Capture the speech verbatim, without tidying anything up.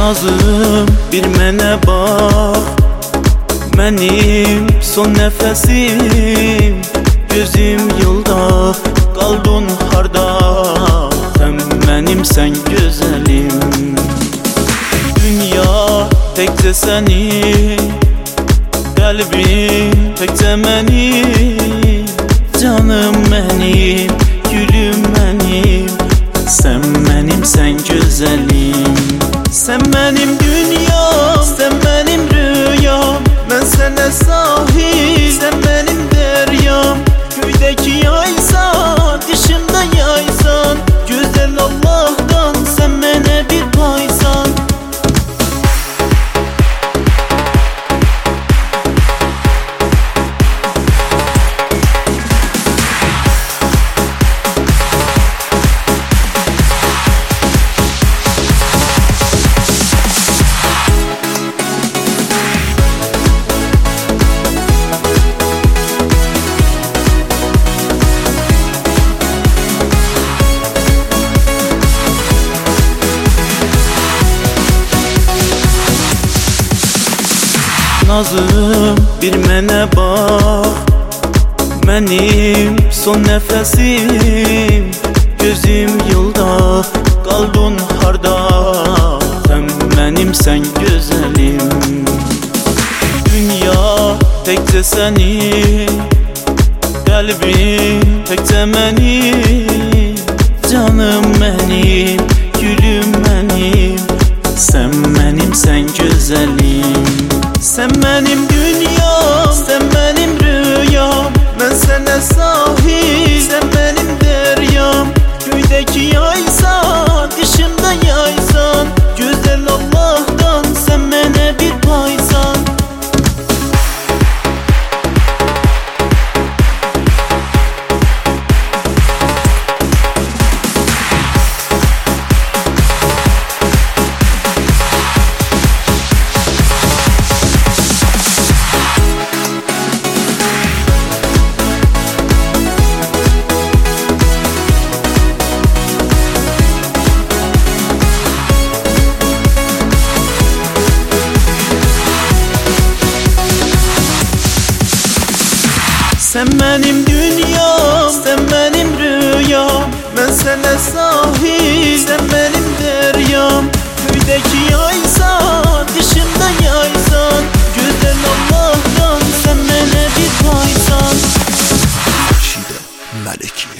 Nazım bir mənə bax, mənim son nəfəsim. Gözüm yolda, qaldın harda, sən mənimsən gözəlim. Dünya təkcə sənin, qəlbim təkcə mənim. Canım mənim, gülüm mənim, sən mənimsən gözəlim. Sən mənim dünyam, sən mənim rüyam, mən sənə sahib, sən mənim dəryam. Göydəki yaysan, dışımda yaysan, gözəl Allah'dan sən mənə bir paysan. Nazım bir mənə bax, mənim son nəfəsim. Gözüm yolda, qaldın harda, sən mənimsən gözəlim. Dünya təkcə sənin, qəlbim təkcə mənim. Canım mənim, gülüm mənim, sən mənimsən gözəlim. Sən mənim dünyam, sən mənim rüyam, mən sənə sahib, sən mənim dəryam. Göydəki yaysan, dışımda yaysan, gözəl Allah'dan sən mənə bir paysan. Sən mənim dünyam, sən mənim rüyam, mən sənə sahib, sən mənim dəryam. Göydəki yaysan, dışımda yaysan, gözəl Allah'dan sən mənə bir paysan. Naşide Meleki.